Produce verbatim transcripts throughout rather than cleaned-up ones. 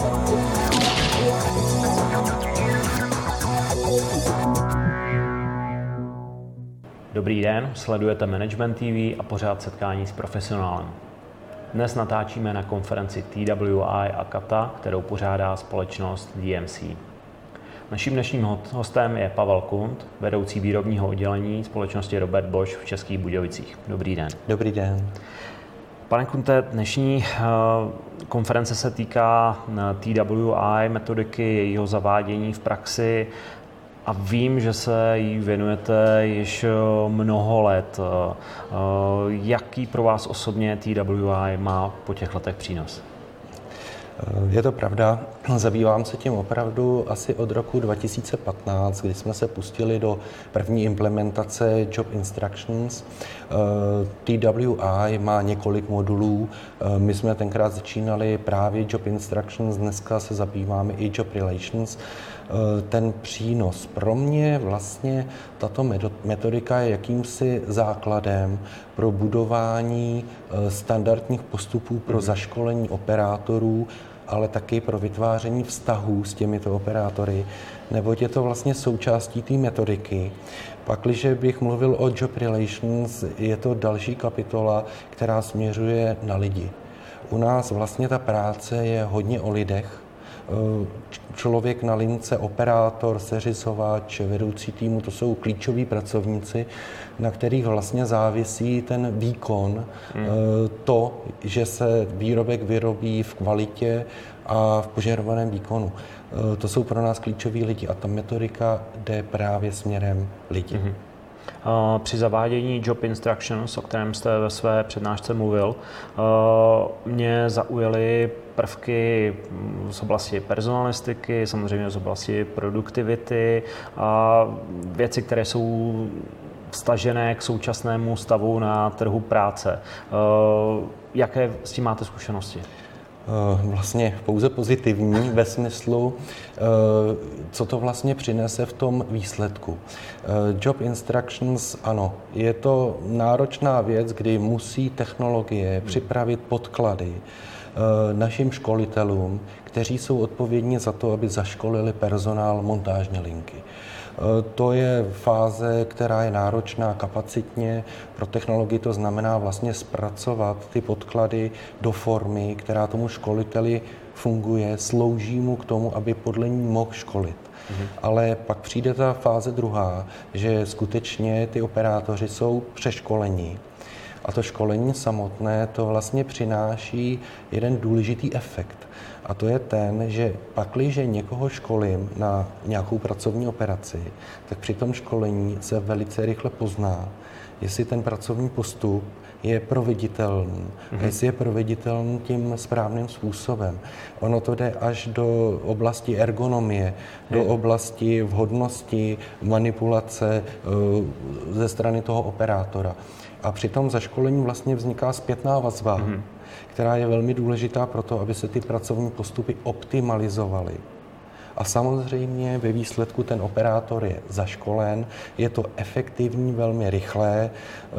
Dobrý den, sledujete Management T V a pořád setkání s profesionálem. Dnes natáčíme na konferenci T W I a Kata, kterou pořádá společnost D M C. Naším dnešním hostem je Pavel Kunt, vedoucí výrobního oddělení společnosti Robert Bosch v Českých Budějovicích. Dobrý den. Dobrý den. Pane Kunte, dnešní konference se týká T W I, metodiky jejího zavádění v praxi. A vím, že se jí věnujete již mnoho let. Jaký pro vás osobně T W I má po těch letech přínos? Je to pravda. Zabývám se tím opravdu asi od roku dva tisíce patnáct, kdy jsme se pustili do první implementace Job Instructions. T W I má několik modulů. My jsme tenkrát začínali právě Job Instructions, dneska se zabýváme i Job Relations. Ten přínos pro mě vlastně tato metodika je jakýmsi základem pro budování standardních postupů pro zaškolení operátorů, ale taky pro vytváření vztahů s těmito operátory, neboť je to vlastně součástí té metodiky. Pakliže bych mluvil o Job Relations, je to další kapitola, která směřuje na lidi. U nás vlastně ta práce je hodně o lidech. Člověk na lince, operátor, seřizovač, vedoucí týmu, to jsou klíčoví pracovníci, na kterých vlastně závisí ten výkon, hmm. to, že se výrobek vyrobí v kvalitě a v požadovaném výkonu. To jsou pro nás klíčoví lidi a ta metodika jde právě směrem lidí. Hmm. Při zavádění Job Instructions, o kterém jste ve své přednášce mluvil, mě zaujaly prvky z oblasti personalistiky, samozřejmě z oblasti produktivity a věci, které jsou vztažené k současnému stavu na trhu práce. Jaké s tím máte zkušenosti? Vlastně pouze pozitivní ve smyslu, co to vlastně přinese v tom výsledku. Job Instructions, ano, je to náročná věc, kdy musí technologie připravit podklady našim školitelům, kteří jsou odpovědní za to, aby zaškolili personál montážní linky. To je fáze, která je náročná kapacitně. Pro technologii to znamená vlastně zpracovat ty podklady do formy, která tomu školiteli funguje, slouží mu k tomu, aby podle ní mohl školit. Mhm. Ale pak přijde ta fáze druhá, že skutečně ty operátoři jsou přeškolení. A to školení samotné to vlastně přináší jeden důležitý efekt. A to je ten, že pakliže někoho školím na nějakou pracovní operaci, tak při tom školení se velice rychle pozná, jestli ten pracovní postup je proveditelný, mm-hmm. a jestli je proveditelný tím správným způsobem. Ono to jde až do oblasti ergonomie, do mm. oblasti vhodnosti, manipulace uh, ze strany toho operátora. A při tom zaškolení vlastně vzniká zpětná vazba, mm-hmm. která je velmi důležitá pro to, aby se ty pracovní postupy optimalizovaly. A samozřejmě ve výsledku ten operátor je zaškolen, je to efektivní, velmi rychlé.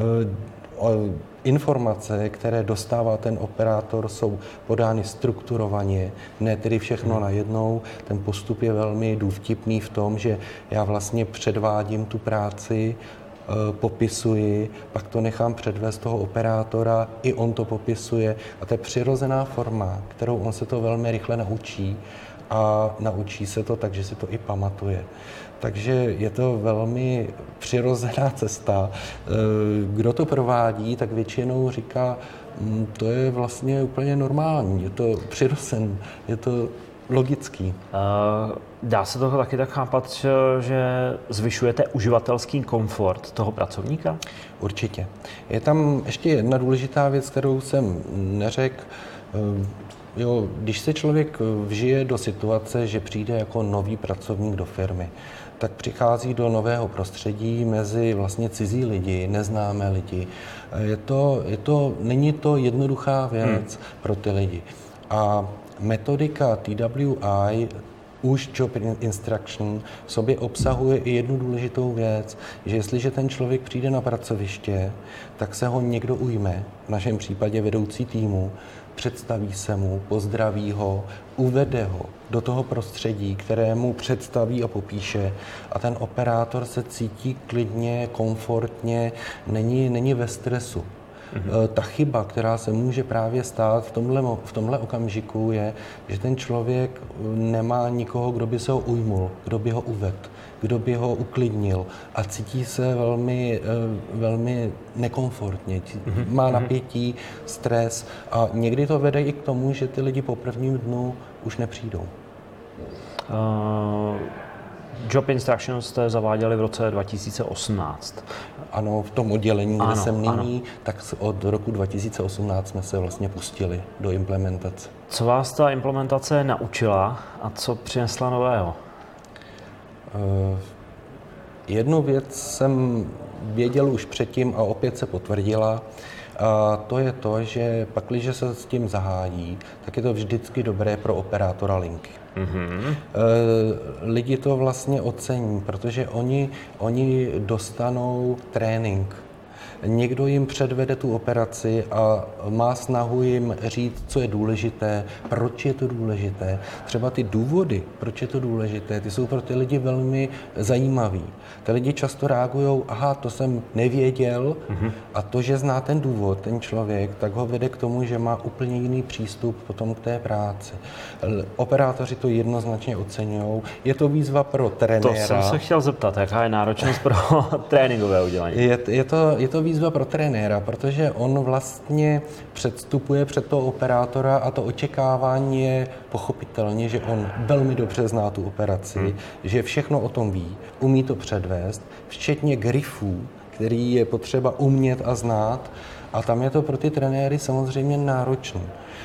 Informace, které dostává ten operátor, jsou podány strukturovaně, ne tedy všechno hmm. najednou. Ten postup je velmi důvtipný v tom, že já vlastně předvádím tu práci, popisuji, pak to nechám předvést toho operátora, i on to popisuje. A to je přirozená forma, kterou on se to velmi rychle naučí a naučí se to tak, že si to i pamatuje. Takže je to velmi přirozená cesta. Kdo to provádí, tak většinou říká, to je vlastně úplně normální, je to přirozen, je to logický. Dá se toho taky tak chápat, že zvyšujete uživatelský komfort toho pracovníka? Určitě. Je tam ještě jedna důležitá věc, kterou jsem neřekl. Jo, když se člověk vžije do situace, že přijde jako nový pracovník do firmy, tak přichází do nového prostředí mezi vlastně cizí lidi, neznámé lidi. Je to, je to, není to jednoduchá věc hmm. pro ty lidi. A metodika T W I, už Job Instruction, v sobě obsahuje i jednu důležitou věc, že jestliže ten člověk přijde na pracoviště, tak se ho někdo ujme, v našem případě vedoucí týmu, představí se mu, pozdraví ho, uvede ho do toho prostředí, které mu představí a popíše a ten operátor se cítí klidně, komfortně, není, není ve stresu. Mm-hmm. Ta chyba, která se může právě stát v tomhle, v tomhle okamžiku, je, že ten člověk nemá nikoho, kdo by se ho ujmul, kdo by ho uvedl, kdo by ho uklidnil a cítí se velmi, velmi nekomfortně, má napětí, stres a někdy to vede i k tomu, že ty lidi po prvním dnu už nepřijdou. Uh... Job Instructions jste zaváděli v roce dva tisíce osmnáct. Ano, v tom oddělení, kde ano, jsem nyní, ano. tak od roku dva tisíce osmnáct jsme se vlastně pustili do implementace. Co vás ta implementace naučila a co přinesla nového? Uh, jednu věc jsem věděl už předtím a opět se potvrdila. A to je to, že pakliže se s tím zahájí, tak je to vždycky dobré pro operátora linky. Mm-hmm. Lidi to vlastně ocení, protože oni, oni dostanou trénink. Někdo jim předvede tu operaci a má snahu jim říct, co je důležité, proč je to důležité. Třeba ty důvody, proč je to důležité, ty jsou pro ty lidi velmi zajímavý. Ty lidi často reagují, aha, to jsem nevěděl, mm-hmm. a to, že zná ten důvod, ten člověk, tak ho vede k tomu, že má úplně jiný přístup potom k té práci. Operátoři to jednoznačně oceňují. Je to výzva pro trenéra. To jsem se chtěl zeptat, jaká je náročnost pro tréninkové udělání? Je, je, to, je to výzva pro trenéra, protože on vlastně předstupuje před toho operátora a to očekávání je pochopitelně, že on velmi dobře zná tu operaci, hmm. že všechno o tom ví, umí to předvést, včetně grifů, který je potřeba umět a znát a tam je to pro ty trenéry samozřejmě náročné.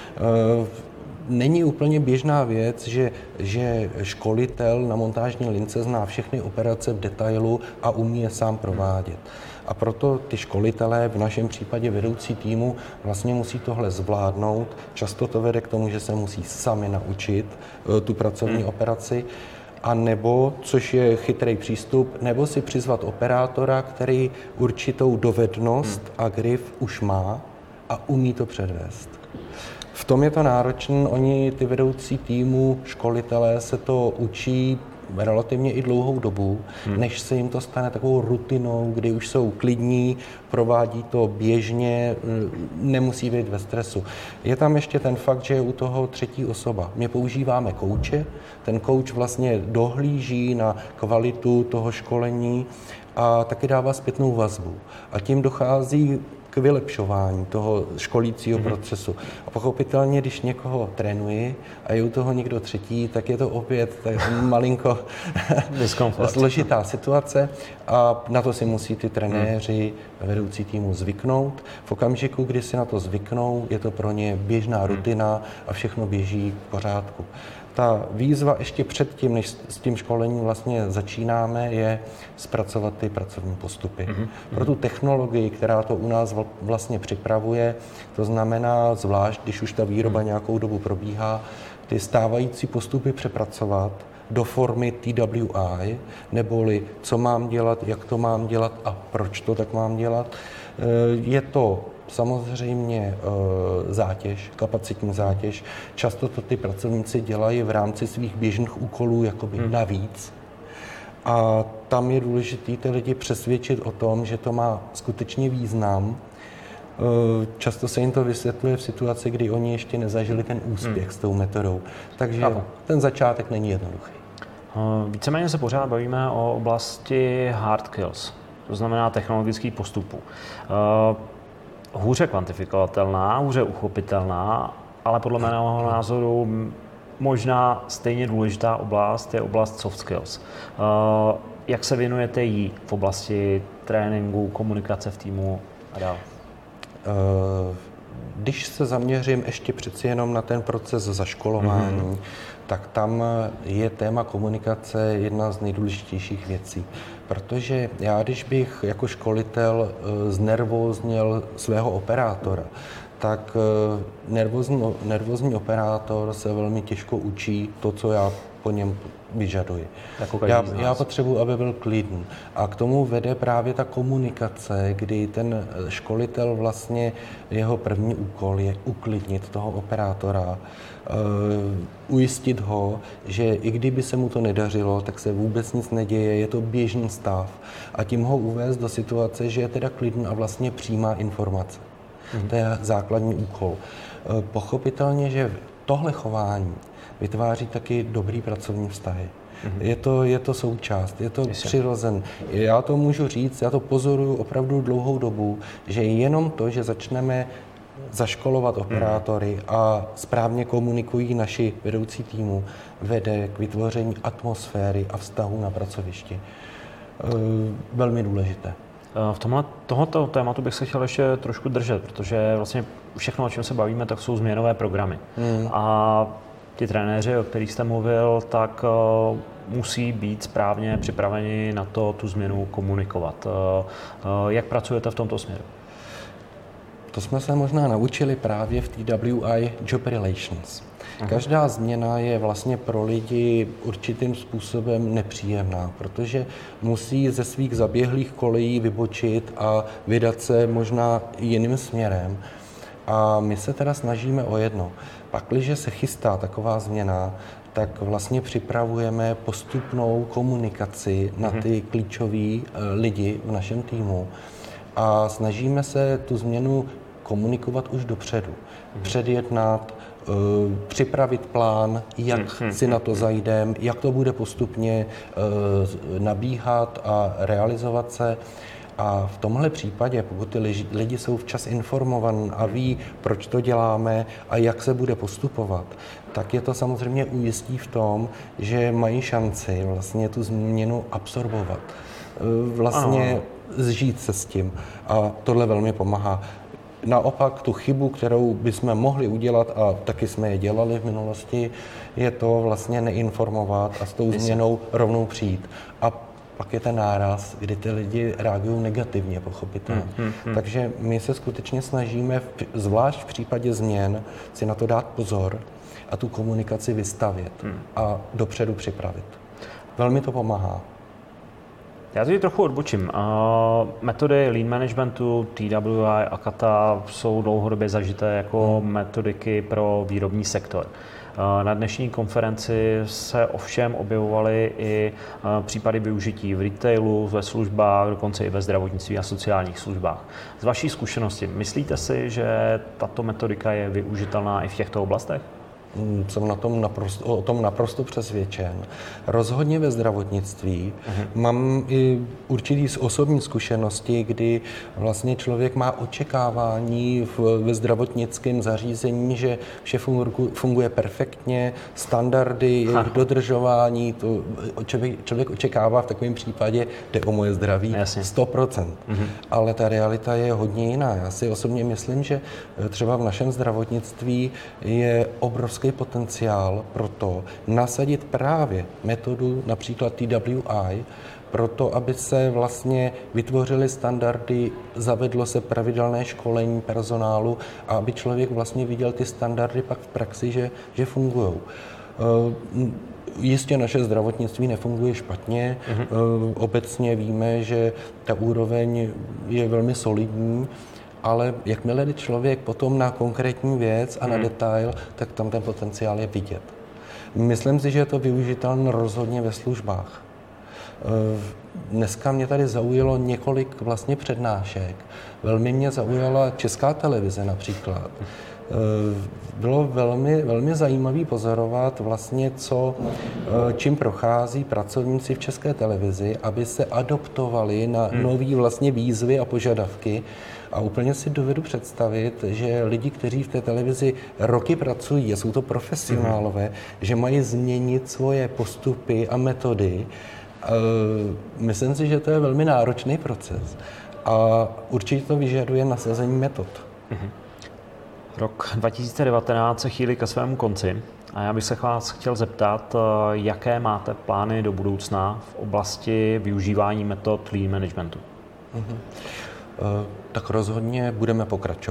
Není úplně běžná věc, že, že školitel na montážní lince zná všechny operace v detailu a umí je sám provádět. A proto ty školitelé, v našem případě vedoucí týmu, vlastně musí tohle zvládnout. Často to vede k tomu, že se musí sami naučit tu pracovní hmm. operaci, a nebo, což je chytrý přístup, nebo si přizvat operátora, který určitou dovednost hmm. a grif už má a umí to předvést. V tom je to náročné, oni, ty vedoucí týmu, školitelé se to učí relativně i dlouhou dobu, hmm. než se jim to stane takovou rutinou, kdy už jsou klidní, provádí to běžně, nemusí být ve stresu. Je tam ještě ten fakt, že je u toho třetí osoba. My používáme kouče, ten kouč vlastně dohlíží na kvalitu toho školení a taky dává zpětnou vazbu. A tím dochází k vylepšování toho školícího mm-hmm. procesu. A pochopitelně, když někoho trénuji a je u toho někdo třetí, tak je to opět tak malinko složitá situace a na to si musí ty trenéři, vedoucí týmu zvyknout. V okamžiku, kdy si na to zvyknou, je to pro ně běžná rutina a všechno běží v pořádku. Ta výzva ještě předtím, než s tím školením vlastně začínáme, je zpracovat ty pracovní postupy. Mm-hmm. Pro tu technologii, která to u nás vlastně připravuje, to znamená, zvlášť když už ta výroba mm. nějakou dobu probíhá, ty stávající postupy přepracovat do formy T W I, neboli co mám dělat, jak to mám dělat a proč to tak mám dělat. Je to samozřejmě zátěž, kapacitní zátěž. Často to ty pracovníci dělají v rámci svých běžných úkolů jakoby hmm. navíc. A tam je důležité ty lidi přesvědčit o tom, že to má skutečně význam. Často se jim to vysvětluje v situaci, kdy oni ještě nezažili ten úspěch hmm. s tou metodou. Takže Aha. ten začátek není jednoduchý. Víceméně se pořád bavíme o oblasti hard skills, to znamená technologických postupů. Hůře kvantifikovatelná, hůře uchopitelná, ale podle mého názoru možná stejně důležitá oblast je oblast soft skills. Jak se věnujete jí v oblasti tréninku, komunikace v týmu a dál? Když se zaměřím ještě přeci jenom na ten proces zaškolování, mm-hmm. tak tam je téma komunikace jedna z nejdůležitějších věcí. Protože já, když bych jako školitel znervózněl svého operátora, tak nervózní, nervózní operátor se velmi těžko učí to, co já po něm vyžaduji. Jako já, já potřebuji, aby byl klidný. A k tomu vede právě ta komunikace, kdy ten školitel vlastně, jeho první úkol je uklidnit toho operátora, uh, ujistit ho, že i kdyby se mu to nedařilo, tak se vůbec nic neděje, je to běžný stav. A tím ho uvést do situace, že je teda klidný a vlastně přijímá informace. Mm. To je základní úkol. Uh, pochopitelně, že tohle chování vytváří taky dobrý pracovní vztahy. Mm-hmm. Je to, je to součást, je to přirozen. Já to můžu říct, já to pozoruju opravdu dlouhou dobu, že jenom to, že začneme zaškolovat operátory mm. a správně komunikují naši vedoucí týmu, vede k vytvoření atmosféry a vztahu na pracovišti. E, velmi důležité. V tomhle tohoto tématu bych se chtěl ještě trošku držet, protože vlastně všechno, o čem se bavíme, tak jsou změnové programy. Mm. A ti trenéři, o kterých jste mluvil, tak uh, musí být správně připraveni na to tu změnu komunikovat. Uh, uh, jak pracujete v tomto směru? To jsme se možná naučili právě v T W I Job Relations. Každá změna je vlastně pro lidi určitým způsobem nepříjemná, protože musí ze svých zaběhlých kolejí vybočit a vydat se možná jiným směrem. A my se teda snažíme o jedno. Pakliže se chystá taková změna, tak vlastně připravujeme postupnou komunikaci na ty klíčoví lidi v našem týmu a snažíme se tu změnu komunikovat už dopředu, předjednat, připravit plán, jak si na to zajdeme, jak to bude postupně nabíhat a realizovat se. A v tomhle případě, pokud ty lidi jsou včas informovaní a ví, proč to děláme a jak se bude postupovat, tak je to samozřejmě ujistí v tom, že mají šanci vlastně tu změnu absorbovat, vlastně zžít se s tím. A tohle velmi pomáhá. Naopak tu chybu, kterou bychom mohli udělat, a taky jsme je dělali v minulosti, je to vlastně neinformovat a s tou změnou rovnou přijít. A pak je ten náraz, kdy ty lidi reagují negativně, pochopitelně. Hmm, hmm, hmm. Takže my se skutečně snažíme, zvlášť v případě změn, si na to dát pozor a tu komunikaci vystavět hmm. a dopředu připravit. Velmi to pomáhá. Já tady trochu odbočím. Uh, metody lean managementu, T W I a Kata jsou dlouhodobě zažité jako hmm. metodiky pro výrobní sektor. Na dnešní konferenci se ovšem objevovaly i případy využití v retailu, ve službách, dokonce i ve zdravotnictví a sociálních službách. Z vaší zkušenosti, myslíte si, že tato metodika je využitelná i v těchto oblastech? Jsem na tom naprosto, o tom naprosto přesvědčen. Rozhodně ve zdravotnictví. Uh-huh. Mám i určitý osobní zkušenosti, kdy vlastně člověk má očekávání v, ve zdravotnickém zařízení, že vše funguje perfektně, standardy, jejich dodržování, to člověk, člověk očekává v takovém případě, jde o moje zdraví, Jasně. sto procent. Uh-huh. Ale ta realita je hodně jiná. Já si osobně myslím, že třeba v našem zdravotnictví je obrovský potenciál pro to nasadit právě metodu například T W I, proto aby se vlastně vytvořily standardy, zavedlo se pravidelné školení personálu a aby člověk vlastně viděl ty standardy pak v praxi, že, že fungují. Jistě naše zdravotnictví nefunguje špatně, mm-hmm. obecně víme, že ta úroveň je velmi solidní, ale jakmile jde člověk potom na konkrétní věc a na hmm. detail, tak tam ten potenciál je vidět. Myslím si, že je to využitelné rozhodně ve službách. Dneska mě tady zaujalo několik vlastně přednášek. Velmi mě zaujala Česká televize například. Bylo velmi, velmi zajímavé pozorovat vlastně, co, čím prochází pracovníci v České televizi, aby se adoptovali na hmm. nové vlastně výzvy a požadavky. A úplně si dovedu představit, že lidi, kteří v té televizi roky pracují a jsou to profesionálové, mm. že mají změnit svoje postupy a metody. Myslím si, že to je velmi náročný proces a určitě to vyžaduje nasazení metod. Mm. Rok dva tisíce devatenáct se chýlí ke svému konci a já bych se vás chtěl zeptat, jaké máte plány do budoucna v oblasti využívání metod lean managementu? Mm. Tak rozhodně budeme pokračovat.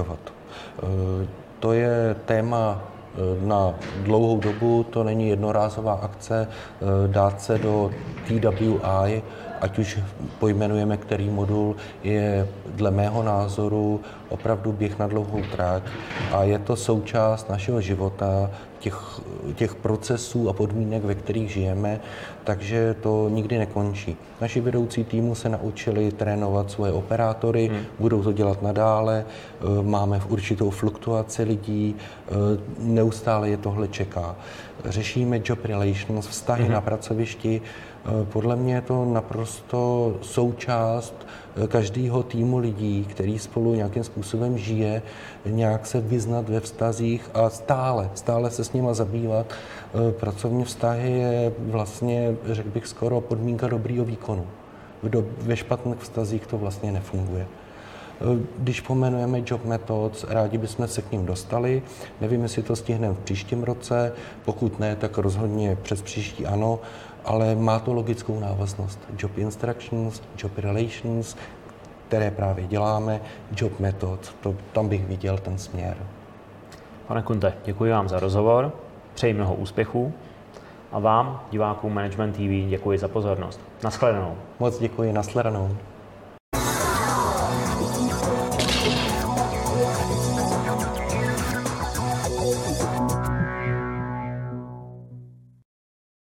To je téma na dlouhou dobu, to není jednorázová akce, dát se do T W I, ať už pojmenujeme který modul, je dle mého názoru opravdu běh na dlouhou trať a je to součást našeho života, těch, těch procesů a podmínek, ve kterých žijeme, takže to nikdy nekončí. Naši vedoucí týmu se naučili trénovat svoje operátory, hmm. budou to dělat nadále, máme v určitou fluktuaci lidí, neustále je tohle čeká. Řešíme job relations, vztahy hmm. na pracovišti. Podle mě je to naprosto součást každého týmu lidí, který spolu nějakým způsobem žije, nějak se vyznat ve vztazích a stále, stále se s nima zabývat. Pracovní vztahy je vlastně, řekl bych, skoro podmínka dobrýho výkonu. Ve špatných vztazích to vlastně nefunguje. Když pomenujeme Job Methods, rádi bychom se k ním dostali. Nevím, jestli to stihneme v příštím roce, pokud ne, tak rozhodně přes příští ano, ale má to logickou návaznost. Job Instructions, Job Relations, které právě děláme, Job Methods, to, tam bych viděl ten směr. Pane Kunte, děkuji vám za rozhovor, přeji mnoho úspěchů a vám, divákům Management T V, děkuji za pozornost. Nashledanou. Moc děkuji, nashledanou.